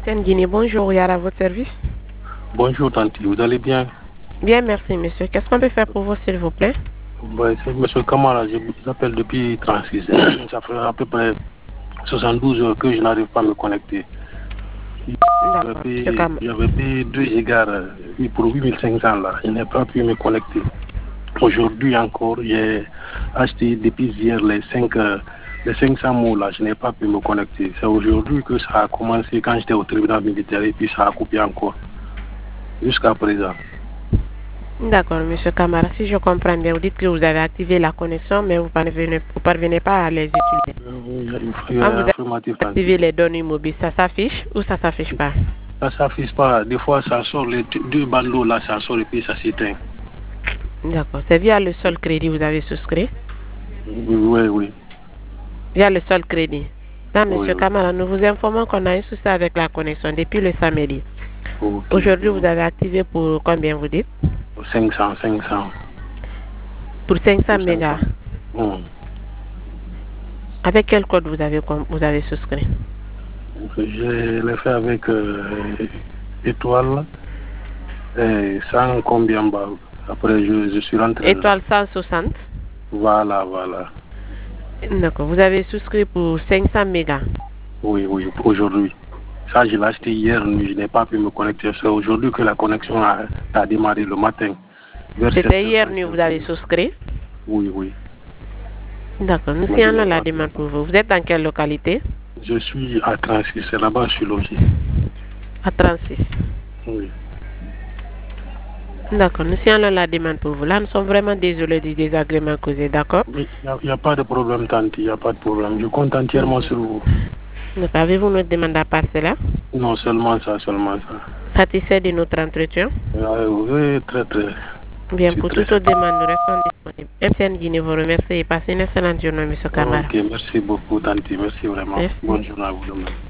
MTN Guinée, bonjour, Yara, à votre service. Bonjour Tanti, vous allez bien? Bien, merci monsieur. Qu'est-ce qu'on peut faire pour vous s'il vous plaît? C'est monsieur Kamara, je vous appelle depuis 36. Ça fait à peu près 72 heures que je n'arrive pas à me connecter. J'avais payé 2 gigas pour 8500 là, je n'ai pas pu me connecter. Aujourd'hui encore, j'ai acheté depuis hier les 500 mots là, je n'ai pas pu me connecter. C'est aujourd'hui que ça a commencé quand j'étais au tribunal militaire et puis ça a coupé encore. Jusqu'à présent. D'accord, monsieur Kamara. Si je comprends bien, vous dites que vous avez activé la connexion, mais vous parvenez pas à les utiliser. Quand vous avez activé les données mobiles, ça s'affiche ou ça s'affiche pas? Ça s'affiche pas. Des fois, ça sort les deux bandeaux là, ça sort et puis ça s'éteint. D'accord. C'est via le seul crédit que vous avez souscrit? Oui. Via le seul crédit. Là, monsieur Kamara, nous vous informons qu'on a un souci avec la connexion depuis le samedi. Okay. Aujourd'hui, vous avez activé pour combien vous dites? 500. Pour 500 mégas. Avec quel code vous avez souscrit? Je l'ai fait avec étoile 100 combien bas. Après, je suis rentré. Étoile 160. Voilà. D'accord. Vous avez souscrit pour 500 mégas. Oui, aujourd'hui. Ça, je l'ai acheté hier, je n'ai pas pu me connecter. C'est aujourd'hui que la connexion a démarré le matin. C'était hier nuit, vous avez souscrit? Oui. D'accord, nous signalons la demande pour vous. Vous êtes dans quelle localité? Je suis à 36, c'est là-bas je suis logé. À 36? Oui. D'accord, nous signalons la demande pour vous. Là, nous sommes vraiment désolés du désagrément causé, d'accord? Il n'y a pas de problème, Tanti, il n'y a pas de problème. Je compte entièrement sur vous. Donc, avez-vous notre demande à part cela? Non, seulement ça. Satisfait de notre entretien? Oui, très. Bien, pour toute autre demande, nous restons disponibles. MTN Guinée vous remercie et passez une excellente journée, M. Kamara. Ok, merci beaucoup, Tanti. Merci vraiment. Merci. Bonne journée à vous demain.